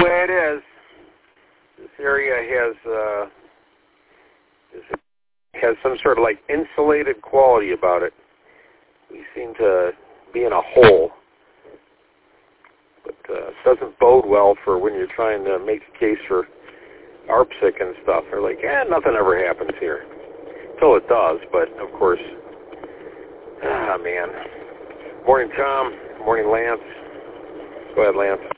way it is. This area has some sort of like insulated quality about it. We seem to be in a hole. But it doesn't bode well for when you're trying to make a case for ARPSIC and stuff. They're like, nothing ever happens here. Until it does, but of course, man. Morning, Tom. Morning, Lance. Go ahead, Lance.